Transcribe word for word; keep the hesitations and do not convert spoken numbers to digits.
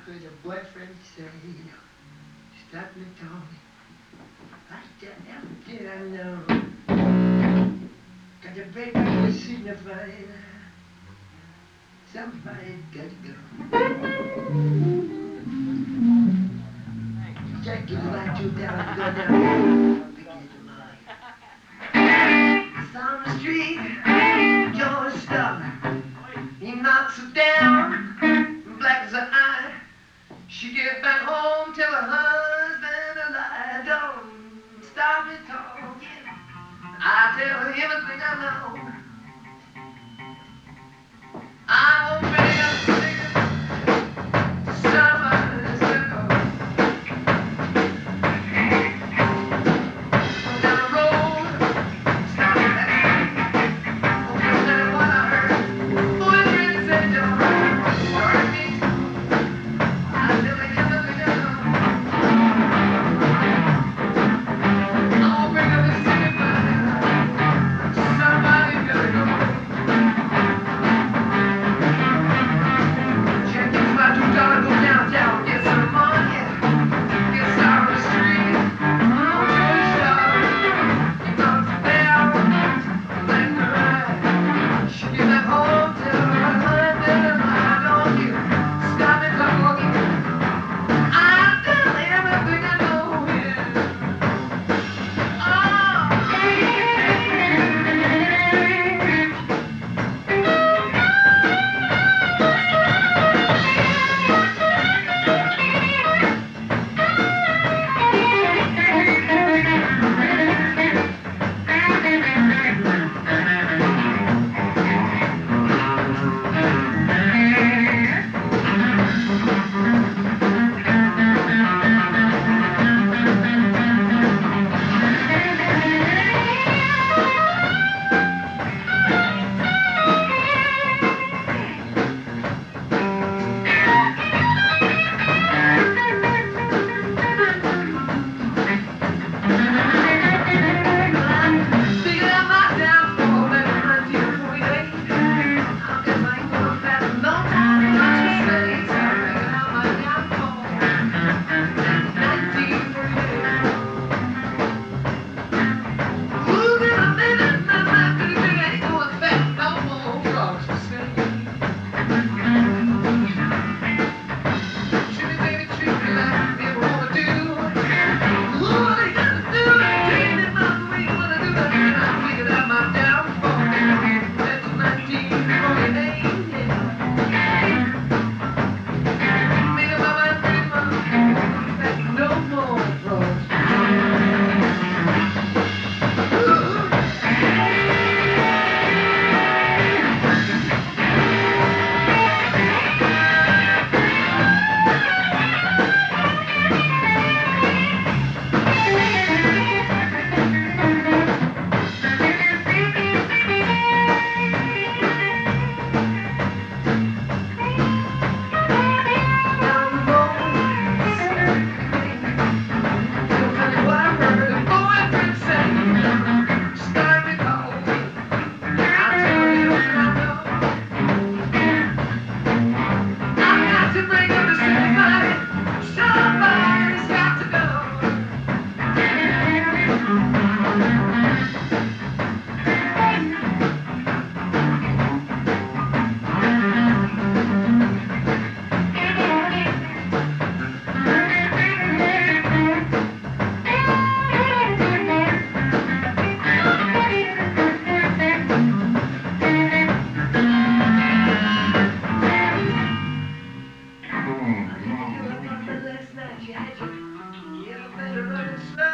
heard a boyfriend say, stop me talking. I don't ever did I know. Cause the baby was signifying somebody got to go. Jack is like two down, go down. Begin to mind. It's on the street, George Starr. He knocks her down, black as her eye. She gets back home, tell her husband a lie. Don't stop me talking. I tell her everything I know. I won't bring up the cigarette. Somebody's gonna go down the road. Stop that. Oh, that's what I heard. Boyfriend said, don't start me. I tell her everything I know. I won't bring up the cigarette. Somebody's gonna go. Last night you had your, you better run slow.